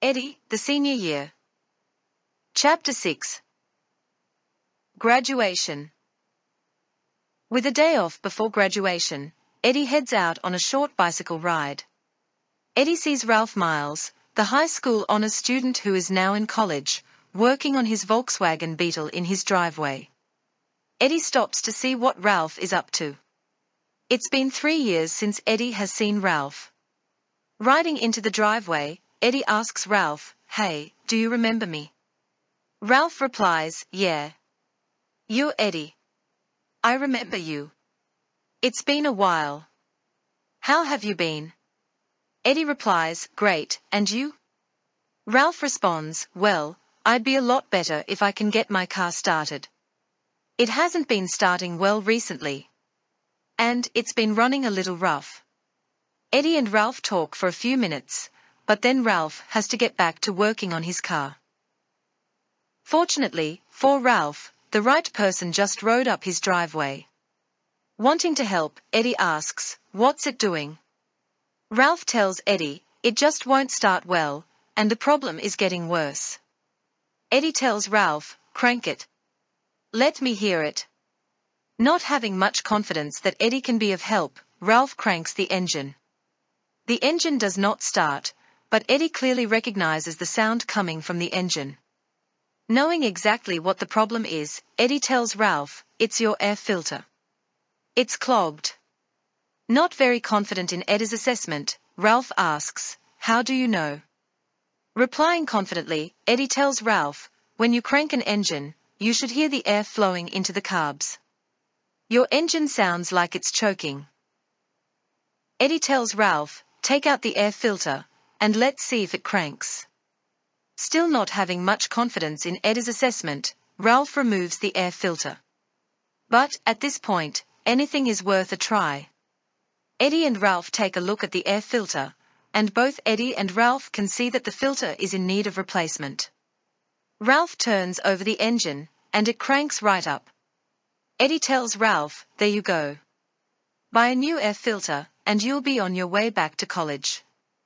Eddie, the senior year. Chapter 6. Graduation. With a day off before graduation, Eddie heads out on a short bicycle ride. Eddie sees Ralph Miles, the high school honors student who is now in college, working on his Volkswagen Beetle in his driveway. Eddie stops to see what Ralph is up to. It's been 3 years since Eddie has seen Ralph. Riding into the driveway, Eddie asks Ralph, "Hey, do you remember me?" Ralph replies, "Yeah. You're Eddie. I remember you. It's been a while. How have you been?" Eddie replies, "Great, and you?" Ralph responds, "Well, I'd be a lot better if I can get my car started. It hasn't been starting well recently. And it's been running a little rough." Eddie and Ralph talk for a few minutes, but then Ralph has to get back to working on his car. Fortunately, for Ralph, the right person just rode up his driveway. Wanting to help, Eddie asks, "What's it doing?" Ralph tells Eddie, "It just won't start well, and the problem is getting worse." Eddie tells Ralph, "Crank it. Let me hear it." Not having much confidence that Eddie can be of help, Ralph cranks the engine. The engine does not start, but Eddie clearly recognizes the sound coming from the engine. Knowing exactly what the problem is, Eddie tells Ralph, "It's your air filter. It's clogged." Not very confident in Eddie's assessment, Ralph asks, "How do you know?" Replying confidently, Eddie tells Ralph, "When you crank an engine, you should hear the air flowing into the carbs. Your engine sounds like it's choking." Eddie tells Ralph, "Take out the air filter, and let's see if it cranks." Still not having much confidence in Eddie's assessment, Ralph removes the air filter. But, at this point, anything is worth a try. Eddie and Ralph take a look at the air filter, and both Eddie and Ralph can see that the filter is in need of replacement. Ralph turns over the engine, and it cranks right up. Eddie tells Ralph, "There you go. Buy a new air filter, and you'll be on your way back to college."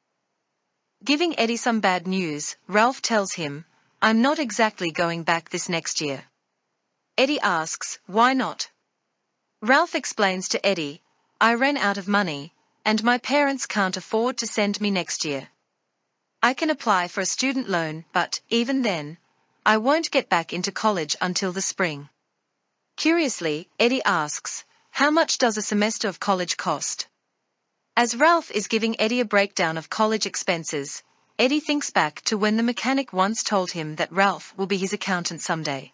Giving Eddie some bad news, Ralph tells him, "I'm not exactly going back this next year." Eddie asks, "Why not?" Ralph explains to Eddie, "I ran out of money, and my parents can't afford to send me next year. I can apply for a student loan, but, even then, I won't get back into college until the spring." Curiously, Eddie asks, "How much does a semester of college cost?" As Ralph is giving Eddie a breakdown of college expenses, Eddie thinks back to when the mechanic once told him that Ralph will be his accountant someday.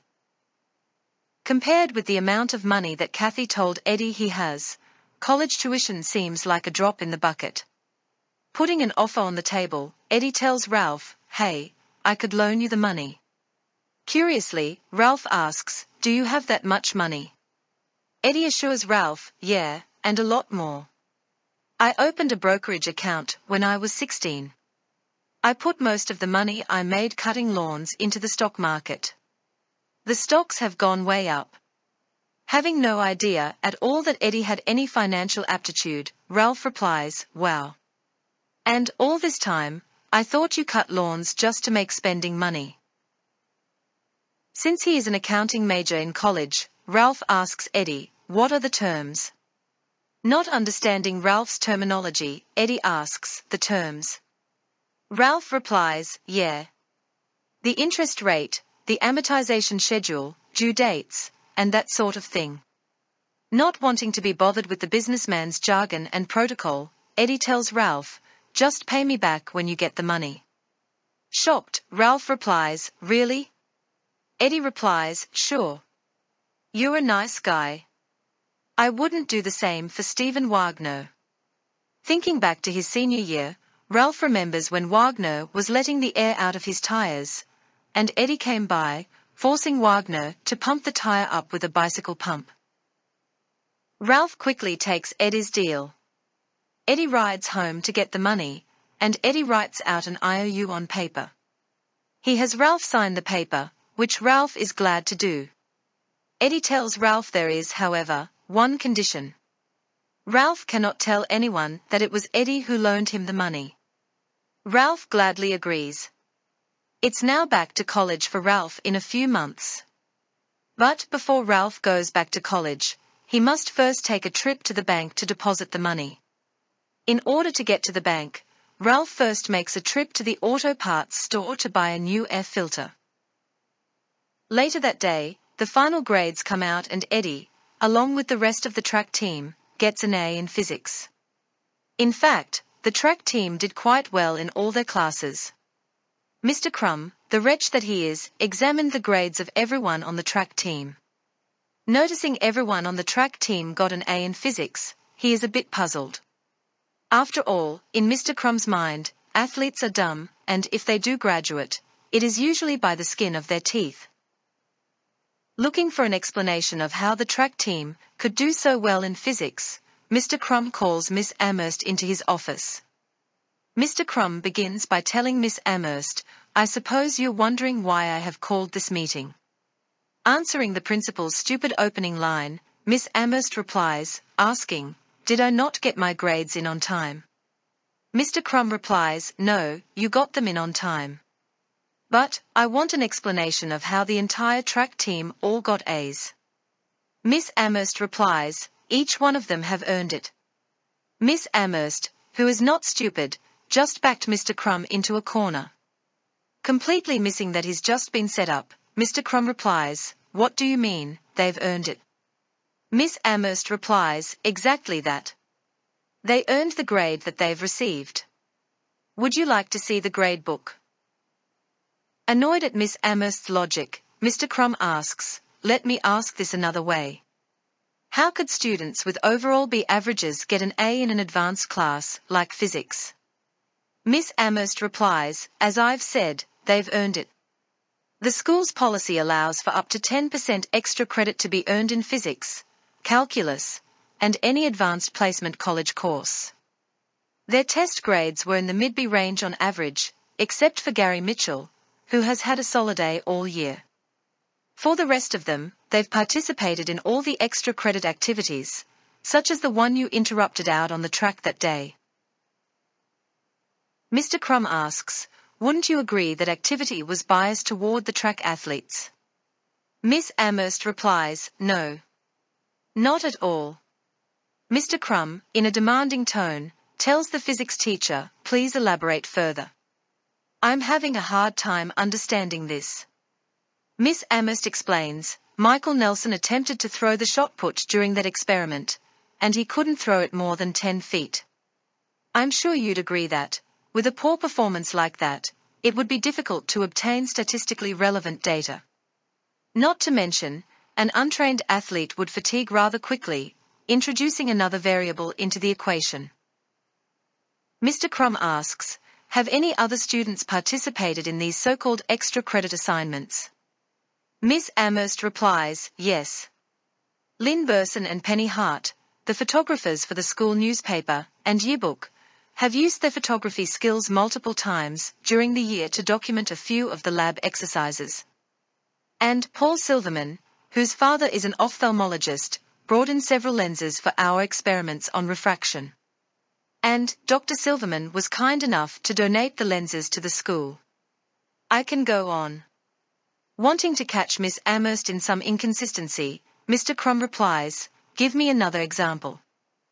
Compared with the amount of money that Kathy told Eddie he has, college tuition seems like a drop in the bucket. Putting an offer on the table, Eddie tells Ralph, "Hey, I could loan you the money." Curiously, Ralph asks, "Do you have that much money?" Eddie assures Ralph, "Yeah, and a lot more. I opened a brokerage account when I was 16. I put most of the money I made cutting lawns into the stock market. The stocks have gone way up." Having no idea at all that Eddie had any financial aptitude, Ralph replies, "Wow. And all this time, I thought you cut lawns just to make spending money." Since he is an accounting major in college, Ralph asks Eddie, "What are the terms?" Not understanding Ralph's terminology, Eddie asks, "The terms?" Ralph replies, "Yeah. The interest rate, the amortization schedule, due dates, and that sort of thing." Not wanting to be bothered with the businessman's jargon and protocol, Eddie tells Ralph, "Just pay me back when you get the money." Shocked, Ralph replies, "Really?" Eddie replies, "Sure. You're a nice guy. I wouldn't do the same for Stephen Wagner." Thinking back to his senior year, Ralph remembers when Wagner was letting the air out of his tires, and Eddie came by, forcing Wagner to pump the tire up with a bicycle pump. Ralph quickly takes Eddie's deal. Eddie rides home to get the money, and Eddie writes out an IOU on paper. He has Ralph sign the paper, which Ralph is glad to do. Eddie tells Ralph there is, however, one condition. Ralph cannot tell anyone that it was Eddie who loaned him the money. Ralph gladly agrees. It's now back to college for Ralph in a few months. But before Ralph goes back to college, he must first take a trip to the bank to deposit the money. In order to get to the bank, Ralph first makes a trip to the auto parts store to buy a new air filter. Later that day, the final grades come out and Eddie, along with the rest of the track team, gets an A in physics. In fact, the track team did quite well in all their classes. Mr. Crumb, the wretch that he is, examined the grades of everyone on the track team. Noticing everyone on the track team got an A in physics, he is a bit puzzled. After all, in Mr. Crumb's mind, athletes are dumb, and if they do graduate, it is usually by the skin of their teeth. Looking for an explanation of how the track team could do so well in physics, Mr. Crumb calls Miss Amherst into his office. Mr. Crumb begins by telling Miss Amherst, "I suppose you're wondering why I have called this meeting." Answering the principal's stupid opening line, Miss Amherst replies, asking, "Did I not get my grades in on time?" Mr. Crumb replies, "No, you got them in on time. But, I want an explanation of how the entire track team all got A's." Miss Amherst replies, "Each one of them have earned it." Miss Amherst, who is not stupid, just backed Mr. Crumb into a corner. Completely missing that he's just been set up, Mr. Crumb replies, "What do you mean, they've earned it?" Miss Amherst replies, "Exactly that. They earned the grade that they've received. Would you like to see the grade book?" Annoyed at Miss Amherst's logic, Mr. Crumb asks, "Let me ask this another way. How could students with overall B averages get an A in an advanced class, like physics?" Miss Amherst replies, "As I've said, they've earned it. The school's policy allows for up to 10% extra credit to be earned in physics, calculus, and any advanced placement college course. Their test grades were in the mid-B range on average, except for Gary Mitchell, who has had a solid A all year. For the rest of them, they've participated in all the extra credit activities, such as the one you interrupted out on the track that day." Mr. Crumb asks, "Wouldn't you agree that activity was biased toward the track athletes?" Miss Amherst replies, "No. Not at all." Mr. Crumb, in a demanding tone, tells the physics teacher, "Please elaborate further. I'm having a hard time understanding this." Miss Amherst explains, "Michael Nelson attempted to throw the shot put during that experiment, and he couldn't throw it more than 10 feet. I'm sure you'd agree that, with a poor performance like that, it would be difficult to obtain statistically relevant data. Not to mention, an untrained athlete would fatigue rather quickly, introducing another variable into the equation." Mr. Crumb asks, "Have any other students participated in these so-called extra credit assignments?" Miss Amherst replies, "Yes. Lynn Burson and Penny Hart, the photographers for the school newspaper and yearbook, have used their photography skills multiple times during the year to document a few of the lab exercises. And Paul Silverman, whose father is an ophthalmologist, brought in several lenses for our experiments on refraction. And Dr. Silverman was kind enough to donate the lenses to the school." I can go on. Wanting to catch Miss Amherst in some inconsistency, Mr. Crumb replies, "Give me another example."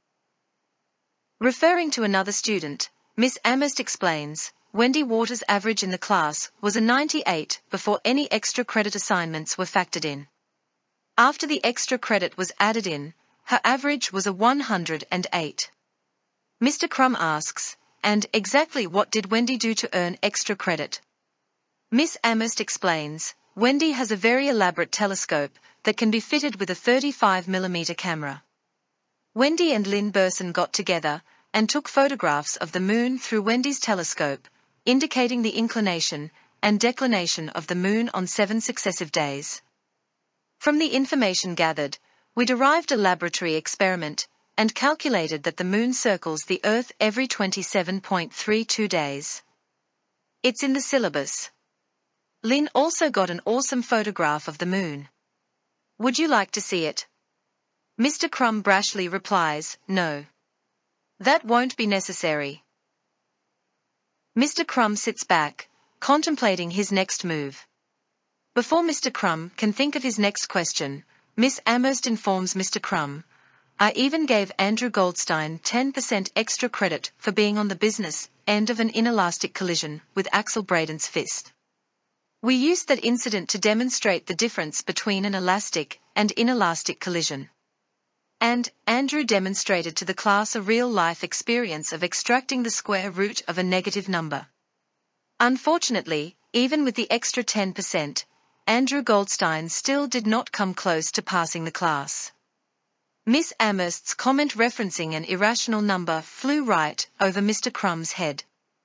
Referring to another student, Miss Amherst explains, "Wendy Waters' average in the class was a 98 before any extra credit assignments were factored in. After the extra credit was added in, her average was a 108. Mr. Crumb asks, "And exactly what did Wendy do to earn extra credit?" Miss Amherst explains, "Wendy has a very elaborate telescope that can be fitted with a 35mm camera. Wendy and Lynn Burson got together and took photographs of the moon through Wendy's telescope, indicating the inclination and declination of the moon on 7 successive days. From the information gathered, we derived a laboratory experiment and calculated that the moon circles the Earth every 27.32 days. It's in the syllabus." Lynn also got an awesome photograph of the moon. Would you like to see it? Mr. Crumb brashly replies, "No. That won't be necessary." Mr. Crumb sits back, contemplating his next move. Before Mr. Crumb can think of his next question, Miss Amherst informs Mr. Crumb, "I even gave Andrew Goldstein 10% extra credit for being on the business end of an inelastic collision with Axel Braden's fist. We used that incident to demonstrate the difference between an elastic and inelastic collision. And Andrew demonstrated to the class a real-life experience of extracting the square root of a negative number. Unfortunately, even with the extra 10%, Andrew Goldstein still did not come close to passing the class." Miss Amherst's comment referencing an irrational number flew right over Mr. Crumb's head.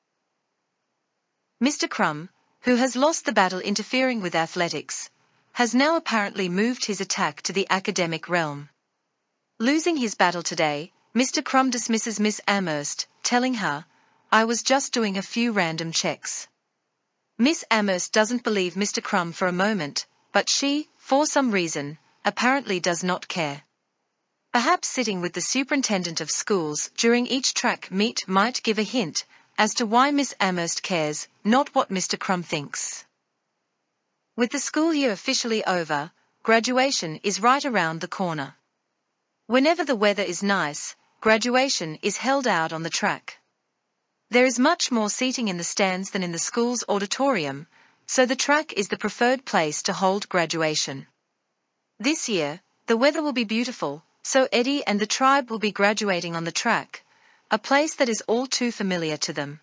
Mr. Crumb, who has lost the battle interfering with athletics, has now apparently moved his attack to the academic realm. Losing his battle today, Mr. Crumb dismisses Miss Amherst, telling her, "I was just doing a few random checks." Miss Amherst doesn't believe Mr. Crumb for a moment, but she, for some reason, apparently does not care. Perhaps sitting with the superintendent of schools during each track meet might give a hint as to why Miss Amherst cares, not what Mr. Crumb thinks. With the school year officially over, graduation is right around the corner. Whenever the weather is nice, graduation is held out on the track. There is much more seating in the stands than in the school's auditorium, so the track is the preferred place to hold graduation. This year, the weather will be beautiful, so Eddie and the tribe will be graduating on the track, a place that is all too familiar to them.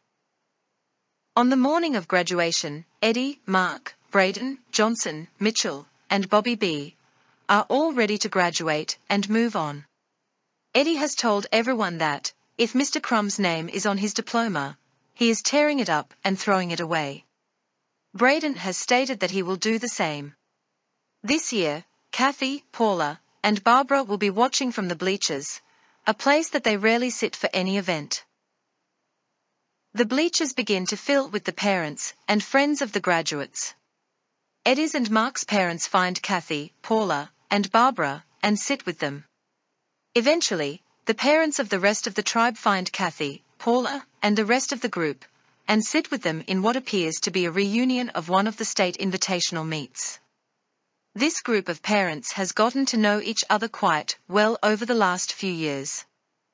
On the morning of graduation, Eddie, Mark, Braden, Johnson, Mitchell, and Bobby B. are all ready to graduate and move on. Eddie has told everyone that, if Mr. Crumb's name is on his diploma, he is tearing it up and throwing it away. Braden has stated that he will do the same. This year, Kathy, Paula, and Barbara will be watching from the bleachers, a place that they rarely sit for any event. The bleachers begin to fill with the parents and friends of the graduates. Eddie's and Mark's parents find Kathy, Paula, and Barbara, and sit with them. Eventually, the parents of the rest of the tribe find Kathy, Paula, and the rest of the group, and sit with them in what appears to be a reunion of one of the state invitational meets. This group of parents has gotten to know each other quite well over the last few years.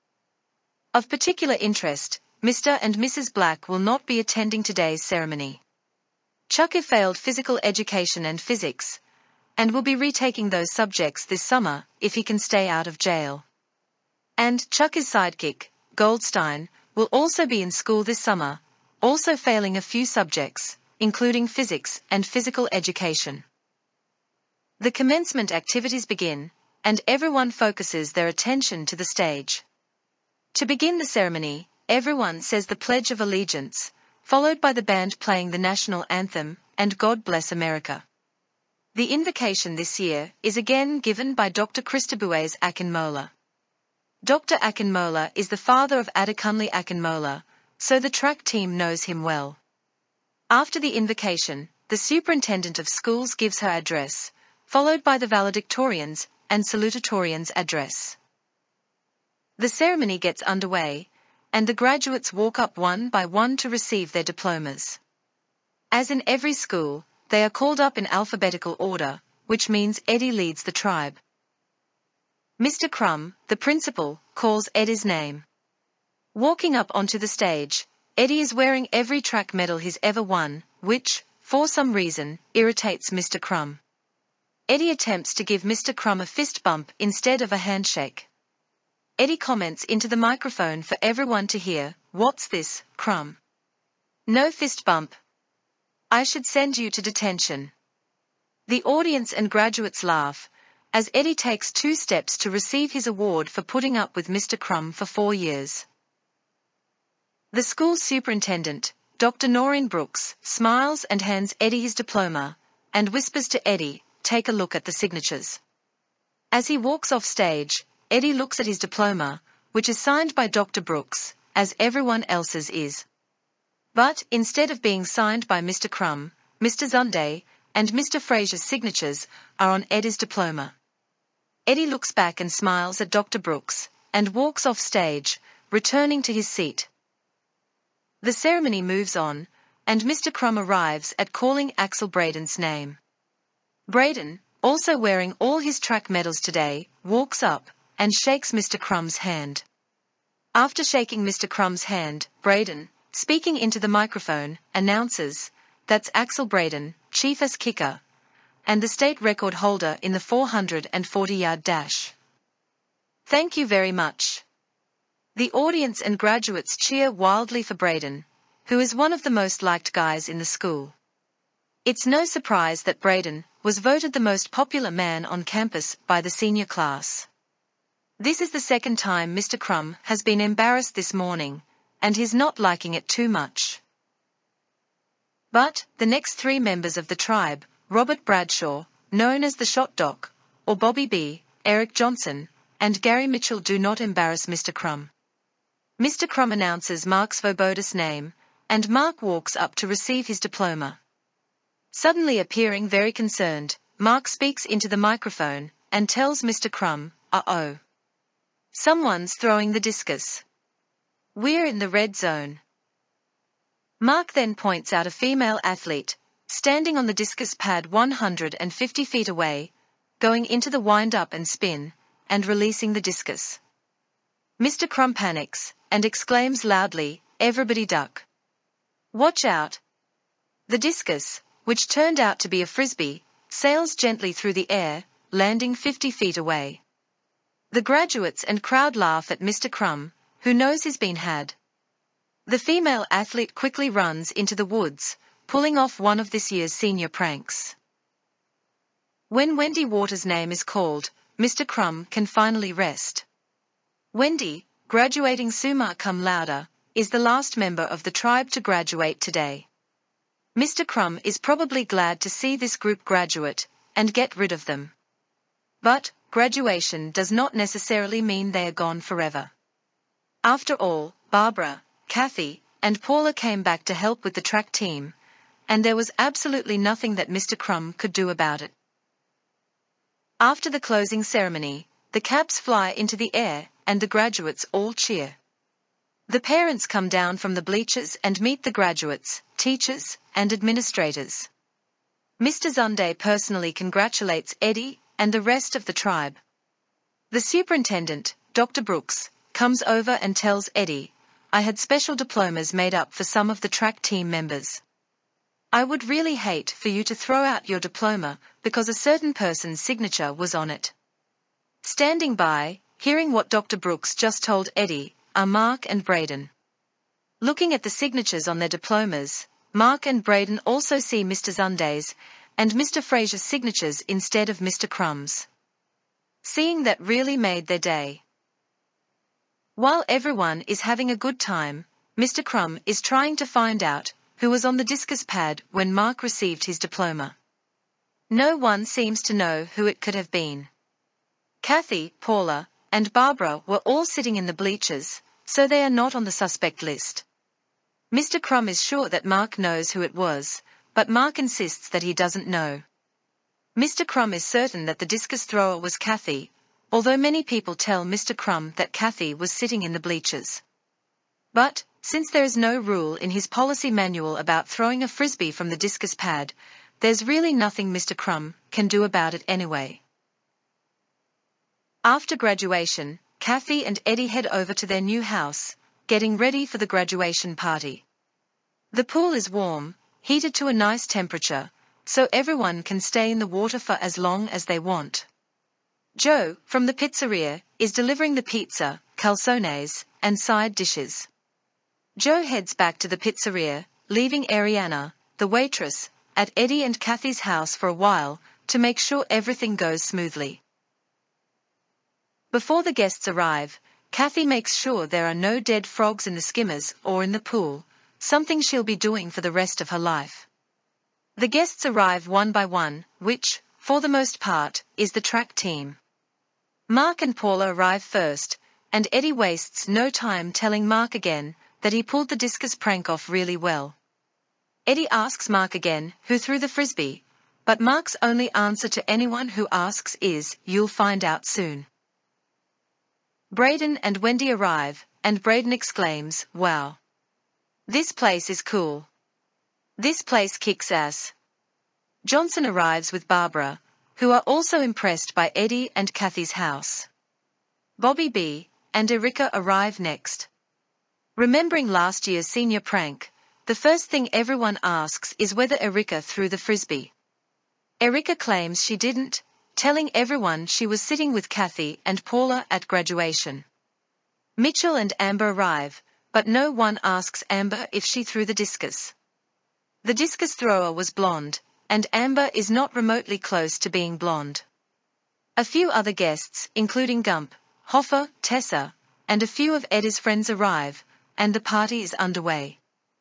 Of particular interest, Mr. and Mrs. Black will not be attending today's ceremony. Chuck failed physical education and physics, and will be retaking those subjects this summer if he can stay out of jail. And Chuck's sidekick, Goldstein, will also be in school this summer, also failing a few subjects, including physics and physical education. The commencement activities begin, and everyone focuses their attention to the stage. To begin the ceremony, everyone says the Pledge of Allegiance, followed by the band playing the national anthem, and God Bless America. The invocation this year is again given by Dr. Christobues Akinmola. Dr. Akinmola is the father of Adekunle Akinmola, so the track team knows him well. After the invocation, the superintendent of schools gives her address, followed by the valedictorians and salutatorians' address. The ceremony gets underway, and the graduates walk up one by one to receive their diplomas. As in every school, they are called up in alphabetical order, which means Eddie leads the tribe. Mr. Crumb, the principal, calls Eddie's name. Walking up onto the stage, Eddie is wearing every track medal he's ever won, which, for some reason, irritates Mr. Crumb. Eddie attempts to give Mr. Crumb a fist bump instead of a handshake. Eddie comments into the microphone for everyone to hear, "What's this, Crumb? No fist bump. I should send you to detention." The audience and graduates laugh, as Eddie takes 2 steps to receive his award for putting up with Mr. Crumb for 4 years. The school superintendent, Dr. Noreen Brooks, smiles and hands Eddie his diploma, and whispers to Eddie, "Take a look at the signatures." As he walks off stage, Eddie looks at his diploma, which is signed by Dr. Brooks, as everyone else's is. But instead of being signed by Mr. Crumb, Mr. Zunday, and Mr. Frazier's signatures are on Eddie's diploma. Eddie looks back and smiles at Dr. Brooks, and walks off stage, returning to his seat. The ceremony moves on, and Mr. Crumb arrives at calling Axel Braden's name. Braden, also wearing all his track medals today, walks up and shakes Mr. Crumb's hand. After shaking Mr. Crumb's hand, Braden, speaking into the microphone, announces, "That's Axel Braden, chief as kicker, and the state record holder in the 440-yard dash. Thank you very much." The audience and graduates cheer wildly for Braden, who is one of the most liked guys in the school. It's no surprise that Braden was voted the most popular man on campus by the senior class. This is the second time Mr. Crumb has been embarrassed this morning, and he's not liking it too much. But the next three members of the tribe, Robert Bradshaw, known as the Shot Doc, or Bobby B., Eric Johnson, and Gary Mitchell, do not embarrass Mr. Crumb. Mr. Crumb announces Mark Svoboda's name, and Mark walks up to receive his diploma. Suddenly appearing very concerned, Mark speaks into the microphone and tells Mr. Crumb, "Uh-oh. Someone's throwing the discus. We're in the red zone." Mark then points out a female athlete, standing on the discus pad 150 feet away, going into the wind-up and spin, and releasing the discus. Mr. Crumb panics, and exclaims loudly, "Everybody duck. Watch out." The discus, which turned out to be a frisbee, sails gently through the air, landing 50 feet away. The graduates and crowd laugh at Mr. Crumb, who knows he's been had. The female athlete quickly runs into the woods, pulling off one of this year's senior pranks. When Wendy Waters' name is called, Mr. Crumb can finally rest. Wendy, graduating summa cum laude, is the last member of the tribe to graduate today. Mr. Crumb is probably glad to see this group graduate and get rid of them. But graduation does not necessarily mean they are gone forever. After all, Barbara, Kathy, and Paula came back to help with the track team, and there was absolutely nothing that Mr. Crumb could do about it. After the closing ceremony, the caps fly into the air, and the graduates all cheer. The parents come down from the bleachers and meet the graduates, teachers, and administrators. Mr. Zunde personally congratulates Eddie and the rest of the tribe. The superintendent, Dr. Brooks, comes over and tells Eddie, "I had special diplomas made up for some of the track team members. I would really hate for you to throw out your diploma because a certain person's signature was on it." Standing by, hearing what Dr. Brooks just told Eddie, are Mark and Braden. Looking at the signatures on their diplomas, Mark and Braden also see Mr. Zunde's and Mr. Frazier's signatures instead of Mr. Crumb's. Seeing that really made their day. While everyone is having a good time, Mr. Crumb is trying to find out who was on the discus pad when Mark received his diploma. No one seems to know who it could have been. Kathy, Paula, and Barbara were all sitting in the bleachers, so they are not on the suspect list. Mr. Crumb is sure that Mark knows who it was, but Mark insists that he doesn't know. Mr. Crumb is certain that the discus thrower was Kathy, although many people tell Mr. Crumb that Kathy was sitting in the bleachers. But, since there is no rule in his policy manual about throwing a frisbee from the discus pad, there's really nothing Mr. Crumb can do about it anyway. After graduation, Kathy and Eddie head over to their new house, getting ready for the graduation party. The pool is warm, heated to a nice temperature, so everyone can stay in the water for as long as they want. Joe, from the pizzeria, is delivering the pizza, calzones, and side dishes. Joe heads back to the pizzeria, leaving Ariana, the waitress, at Eddie and Kathy's house for a while, to make sure everything goes smoothly. Before the guests arrive, Kathy makes sure there are no dead frogs in the skimmers or in the pool, something she'll be doing for the rest of her life. The guests arrive one by one, which, for the most part, is the track team. Mark and Paula arrive first, and Eddie wastes no time telling Mark again that he pulled the discus prank off really well. Eddie asks Mark again who threw the frisbee, but Mark's only answer to anyone who asks is, "You'll find out soon." Braden and Wendy arrive, and Braden exclaims, "Wow. This place is cool." This place kicks ass. Johnson arrives with Barbara, who are also impressed by Eddie and Kathy's house. Bobby B. and Erica arrive next. Remembering last year's senior prank, the first thing everyone asks is whether Erica threw the frisbee. Erica claims she didn't, telling everyone she was sitting with Kathy and Paula at graduation. Mitchell and Amber arrive, but no one asks Amber if she threw the discus. The discus thrower was blonde, and Amber is not remotely close to being blonde. A few other guests, including Gump, Hoffa, Tessa, and a few of Eddie's friends arrive, and the party is underway.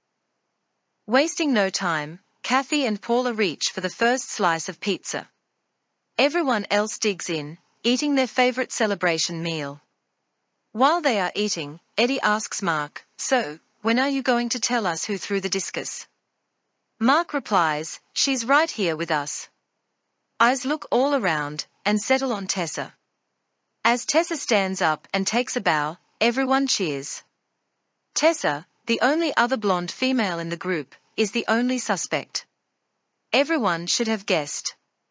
Wasting no time, Kathy and Paula reach for the first slice of pizza. Everyone else digs in, eating their favorite celebration meal. While they are eating, Eddie asks Mark, "So, when are you going to tell us who threw the discus?" Mark replies, "She's right here with us." Eyes look all around, and settle on Tessa. As Tessa stands up and takes a bow, everyone cheers. Tessa, the only other blonde female in the group, is the only suspect. Everyone should have guessed.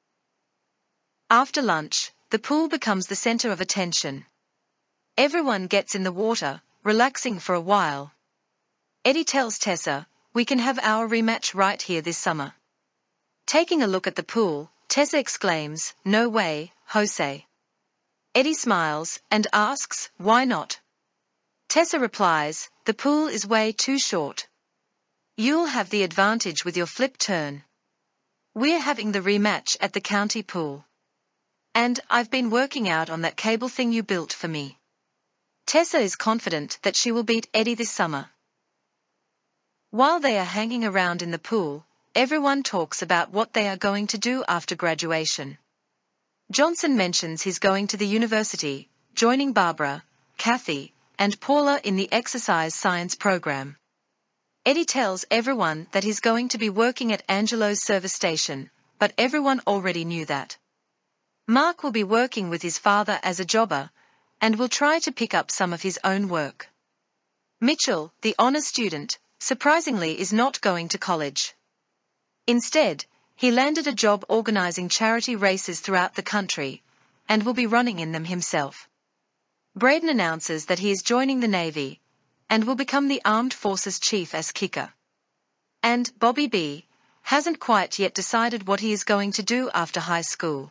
After lunch, the pool becomes the center of attention. Everyone gets in the water, relaxing for a while. Eddie tells Tessa, "We can have our rematch right here this summer." Taking a look at the pool, Tessa exclaims, "No way, Jose." Eddie smiles and asks, "Why not?" Tessa replies, "The pool is way too short. You'll have the advantage with your flip turn. We're having the rematch at the county pool. And I've been working out on that cable thing you built for me." Tessa is confident that she will beat Eddie this summer. While they are hanging around in the pool, everyone talks about what they are going to do after graduation. Johnson mentions he's going to the university, joining Barbara, Kathy, and Paula in the exercise science program. Eddie tells everyone that he's going to be working at Angelo's service station, but everyone already knew that. Mark will be working with his father as a jobber, and will try to pick up some of his own work. Mitchell, the honor student, surprisingly is not going to college. Instead, he landed a job organizing charity races throughout the country, and will be running in them himself. Braden announces that he is joining the Navy, and will become the Armed Forces Chief as kicker. And Bobby B. hasn't quite yet decided what he is going to do after high school.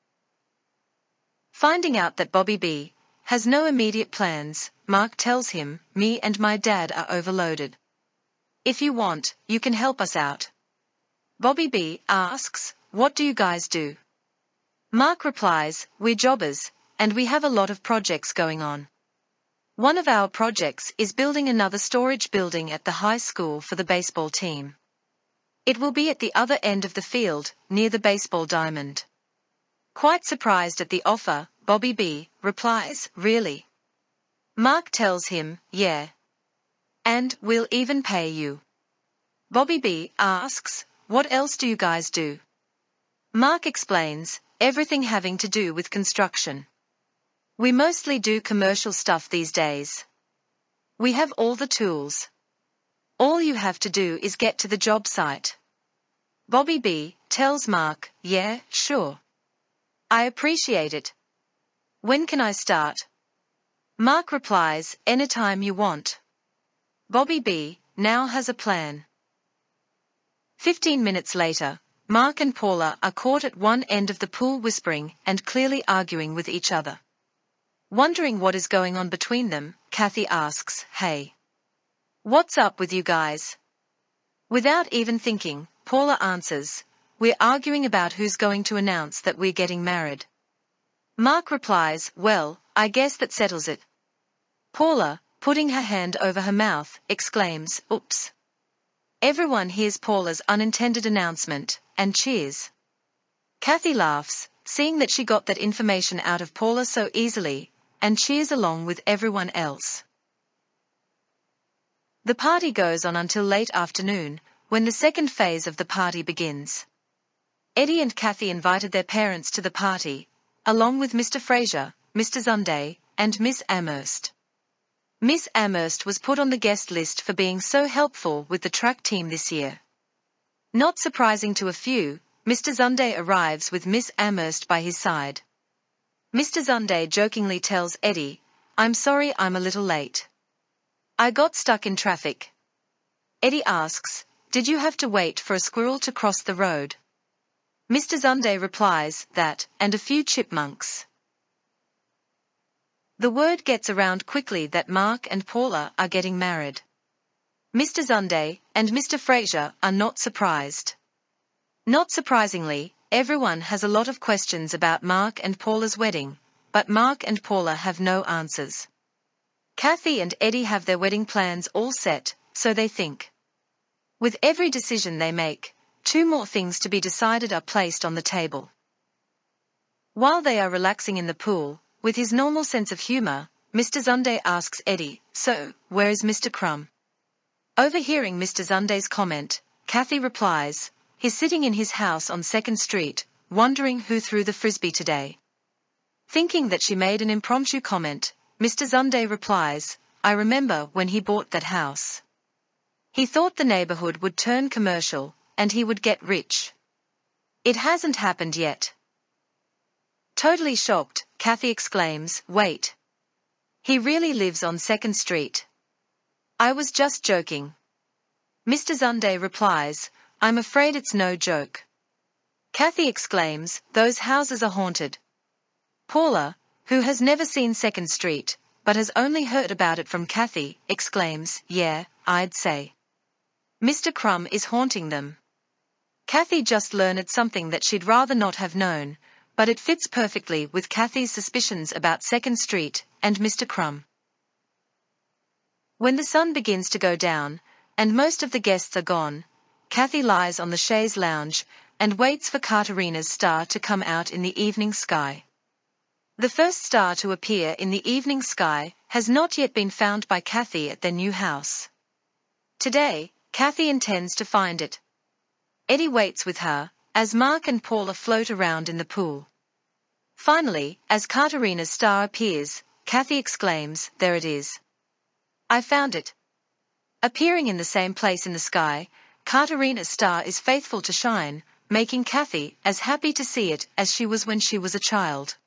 Finding out that Bobby B. has no immediate plans, Mark tells him, "Me and my dad are overloaded. If you want, you can help us out." Bobby B. asks, "What do you guys do?" Mark replies, "We're jobbers, and we have a lot of projects going on. One of our projects is building another storage building at the high school for the baseball team. It will be at the other end of the field, near the baseball diamond." Quite surprised at the offer, Bobby B. replies, "Really?" Mark tells him, "Yeah. And we'll even pay you." Bobby B. asks, "What else do you guys do?" Mark explains, "Everything having to do with construction. We mostly do commercial stuff these days. We have all the tools. All you have to do is get to the job site." Bobby B. tells Mark, "Yeah, sure. I appreciate it. When can I start?" Mark replies, "Anytime you want." Bobby B. now has a plan. 15 minutes later, Mark and Paula are caught at one end of the pool whispering and clearly arguing with each other. Wondering what is going on between them, Kathy asks, "Hey. What's up with you guys?" Without even thinking, Paula answers, "We're arguing about who's going to announce that we're getting married." Mark replies, "Well, I guess that settles it." Paula, putting her hand over her mouth, exclaims, "Oops." Everyone hears Paula's unintended announcement, and cheers. Kathy laughs, seeing that she got that information out of Paula so easily, and cheers along with everyone else. The party goes on until late afternoon, when the second phase of the party begins. Eddie and Kathy invited their parents to the party, along with Mr. Fraser, Mr. Zunday, and Miss Amherst. Miss Amherst was put on the guest list for being so helpful with the track team this year. Not surprising to a few, Mr. Sunday arrives with Miss Amherst by his side. Mr. Sunday jokingly tells Eddie, "I'm sorry I'm a little late. I got stuck in traffic." Eddie asks, "Did you have to wait for a squirrel to cross the road?" Mr. Sunday replies, "That, and a few chipmunks." The word gets around quickly that Mark and Paula are getting married. Mr. Sunday and Mr. Fraser are not surprised. Not surprisingly, everyone has a lot of questions about Mark and Paula's wedding, but Mark and Paula have no answers. Kathy and Eddie have their wedding plans all set, so they think. With every decision they make, two more things to be decided are placed on the table. While they are relaxing in the pool, with his normal sense of humor, Mr. Sunday asks Eddie, "So, where is Mr. Crumb?" Overhearing Mr. Sunday's comment, Kathy replies, "He's sitting in his house on 2nd Street, wondering who threw the frisbee today." Thinking that she made an impromptu comment, Mr. Sunday replies, "I remember when he bought that house. He thought the neighborhood would turn commercial, and he would get rich. It hasn't happened yet." Totally shocked, Kathy exclaims, "Wait. He really lives on 2nd Street. I was just joking." Mr. Sunday replies, "I'm afraid it's no joke." Kathy exclaims, "Those houses are haunted." Paula, who has never seen 2nd Street, but has only heard about it from Kathy, exclaims, "Yeah, I'd say. Mr. Crumb is haunting them." Kathy just learned something that she'd rather not have known, but it fits perfectly with Kathy's suspicions about 2nd Street and Mr. Crumb. When the sun begins to go down, and most of the guests are gone, Kathy lies on the chaise lounge and waits for Katerina's star to come out in the evening sky. The first star to appear in the evening sky has not yet been found by Kathy at their new house. Today, Kathy intends to find it. Eddie waits with her, as Mark and Paula float around in the pool. Finally, as Katerina's star appears, Kathy exclaims, "There it is. I found it." Appearing in the same place in the sky, Katerina's star is faithful to shine, making Kathy as happy to see it as she was when she was a child.